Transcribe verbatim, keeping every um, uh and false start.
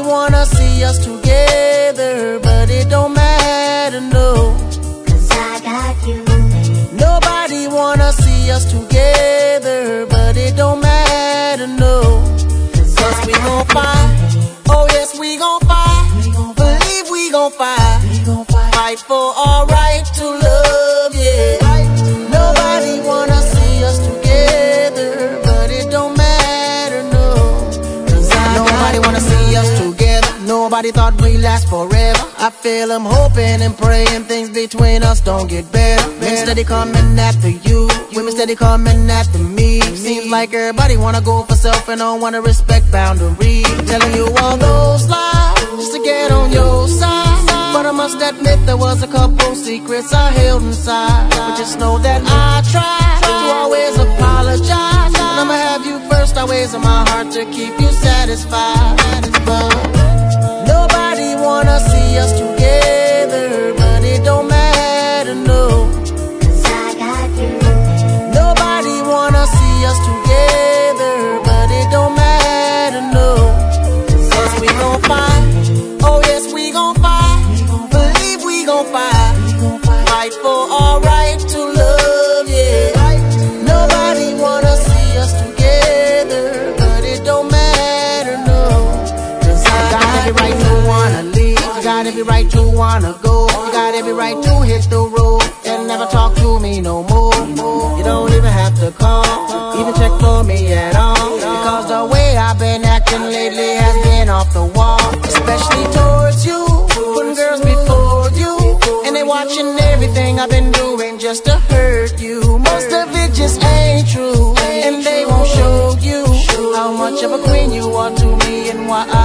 wanna see us together, but it don't matter, no, 'cause I got you. Nobody wanna see us together, but it don't matter, no, 'cause we gon' fight. Oh yes, we gon' fight. Believe we gon' fight. Fight for our right to love, yeah. Nobody wanna see us together, but it don't matter, no, 'cause I nobody wanna see us together. Nobody thought we'd last forever. I feel I'm hoping and praying things between us don't get better. Men steady coming after you, women steady coming after me. Seems like everybody wanna go for self and don't wanna respect boundaries. Telling you all those lies just to get on your side. But I must admit there was a couple secrets I held inside. But just know that I tried to always apologize, and I'ma have you first always in my heart to keep you satisfied. But nobody wanna see us together, but it don't matter, no, 'cause I got you. Nobody wanna see us together, but it don't matter, no, 'cause we gon' fight. Oh yes, we gon' fight. Believe we gon' fight. Fight for our right to love, yeah. Nobody wanna see us together, but it don't matter, no, 'cause I got every right to wanna leave. You got every right to wanna go. You got every right to hit the road and never talk to me no more. You don't even have to call, even check for me at all, because the way I've been acting lately has been off the wall. Especially towards you, putting girls before you, and they watching everything I've been doing just to hurt you. Most of it just ain't true, and they won't show you how much of a queen you are to me and why I